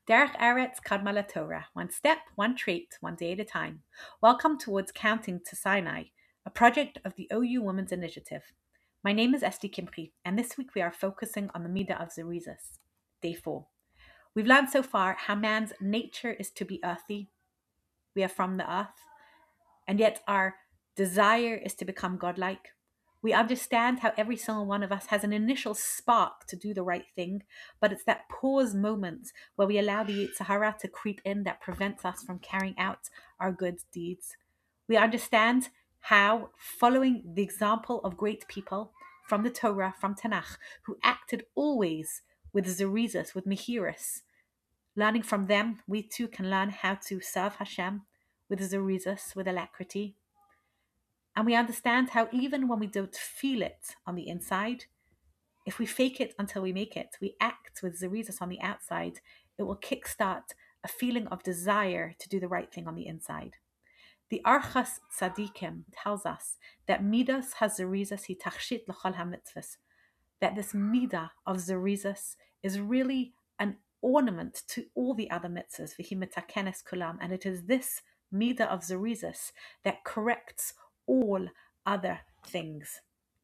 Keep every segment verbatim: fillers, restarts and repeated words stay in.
Derech Eretz Kadma Torah, one step, one trait, one day at a time. Welcome towards Counting to Sinai, a project of the O U Women's Initiative. My name is Esti Kimpri, and this week we are focusing on the Midah of Zerizus, day four. We've learned so far how man's nature is to be earthy. We are from the earth, and yet our desire is to become godlike. We understand how every single one of us has an initial spark to do the right thing, but it's that pause moment where we allow the Yetzer Hara to creep in that prevents us from carrying out our good deeds. We understand how, following the example of great people from the Torah, from Tanakh, who acted always with Zerizus, with Mehiris, learning from them, we too can learn how to serve Hashem with Zerizus, with alacrity. And we understand how even when we don't feel it on the inside, if we fake it until we make it, we act with Zerizus on the outside, it will kickstart a feeling of desire to do the right thing on the inside. The Archas Tzadikim tells us that Midas HaZerizus hi tachshit l'chol hamitzvahs, that this Midah of Zerizus is really an ornament to all the other mitzvahs, v'hi metakenes kulam, and it is this Midah of Zerizus that corrects all other things.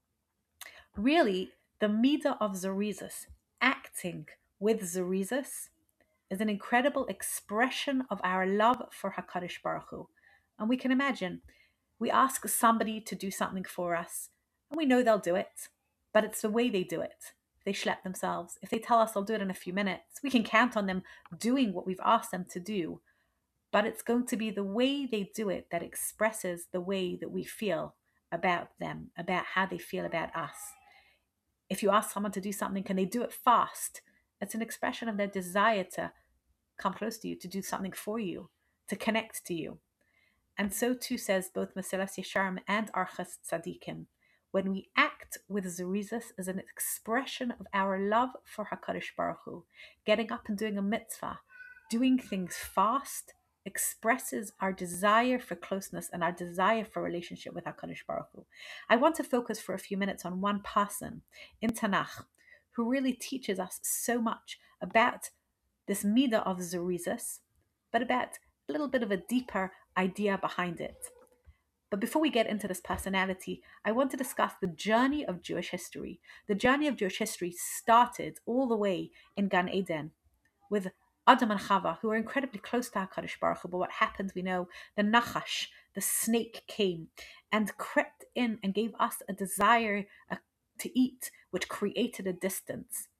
Really, the Midah of Zerizus, acting with Zerizus, is an incredible expression of our love for HaKadosh Baruch Hu. And we can imagine, we ask somebody to do something for us, and we know they'll do it, but it's the way they do it. If they schlep themselves, if they tell us they'll do it in a few minutes, we can count on them doing what we've asked them to do, but it's going to be the way they do it that expresses the way that we feel about them, about how they feel about us. If you ask someone to do something, can they do it fast? It's an expression of their desire to come close to you, to do something for you, to connect to you. And so too says both Mesilas Yesharim and Archas Tzadikim. When we act with Zerizus as an expression of our love for HaKadosh Baruch Hu, getting up and doing a mitzvah, doing things fast, expresses our desire for closeness and our desire for relationship with HaKadosh Baruch Hu. I want to focus for a few minutes on one person in Tanakh who really teaches us so much about this Midah of Zerizus, but about a little bit of a deeper idea behind it. But before we get into this personality, I want to discuss the journey of Jewish history. The journey of Jewish history started all the way in Gan Eden with Adam and Chava, who were incredibly close to HaKadosh Baruch Hu. But what happened, we know, the Nachash, the snake, came and crept in and gave us a desire uh, to eat, which created a distance.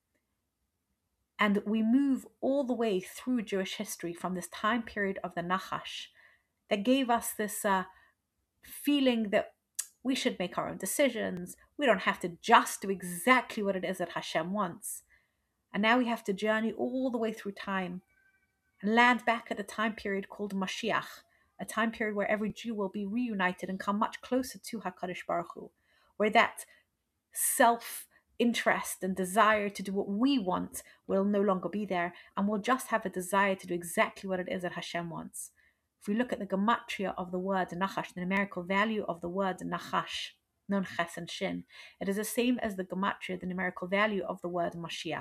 And we move all the way through Jewish history from this time period of the Nachash that gave us this uh, feeling that we should make our own decisions. We don't have to just do exactly what it is that Hashem wants. And now we have to journey all the way through time and land back at a time period called Mashiach, a time period where every Jew will be reunited and come much closer to HaKadosh Baruch Hu, where that self-interest and desire to do what we want will no longer be there, and we'll just have a desire to do exactly what it is that Hashem wants. If we look at the gematria of the word Nachash, the numerical value of the word Nachash, Nun Ches and Shin, it is the same as the gematria, the numerical value of the word Mashiach.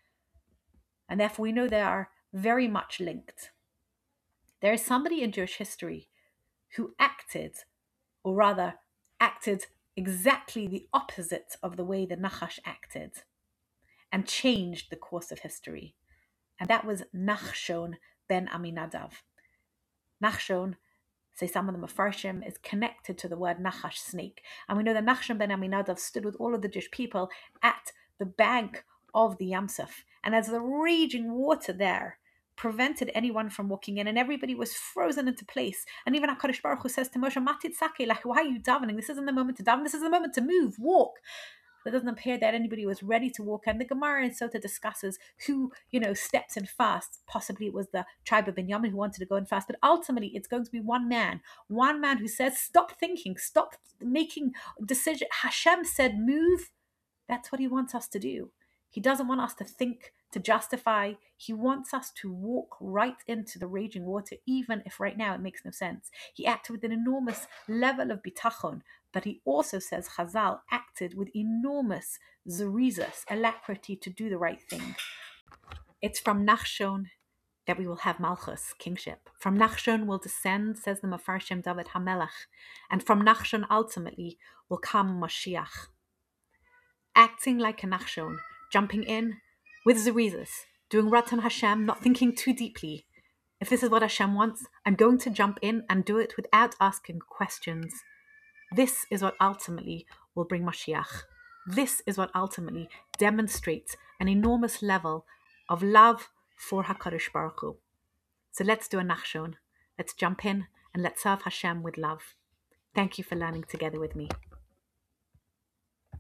And therefore we know they are very much linked. There is somebody in Jewish history who acted, or rather acted exactly the opposite of the way the Nachash acted, and changed the course of history. And that was Nachshon ben Aminadav. Nachshon, say some of the Mefarshim, is connected to the word Nachash, snake. And we know that Nachshon ben Aminadav stood with all of the Jewish people at the bank of the Yamsuf. And as the raging water there prevented anyone from walking in, and everybody was frozen into place. And even HaKadosh Baruch Hu says to Moshe, Matit Sake, like, why are you davening? This isn't the moment to daven. This is the moment to move, walk. It doesn't appear that anybody was ready to walk. And the Gemara in Sota discusses who, you know, steps in fast. Possibly it was the tribe of Binyamin who wanted to go in fast. But ultimately, it's going to be one man. One man who says, stop thinking, stop making decisions. Hashem said, move. That's what he wants us to do. He doesn't want us to think, to justify. He wants us to walk right into the raging water, even if right now it makes no sense. He acted with an enormous level of bitachon, but he also says Chazal acted with enormous zerizus, alacrity to do the right thing. It's from Nachshon that we will have Malchus, kingship. From Nachshon will descend, says the Mefarshim David HaMelech, and from Nachshon ultimately will come Mashiach. Acting like a Nachshon, jumping in with Zerizis, doing Ratan Hashem, not thinking too deeply. If this is what Hashem wants, I'm going to jump in and do it without asking questions. This is what ultimately will bring Mashiach. This is what ultimately demonstrates an enormous level of love for HaKadosh Baruch Hu. So let's do a Nachshon. Let's jump in and let's serve Hashem with love. Thank you for learning together with me.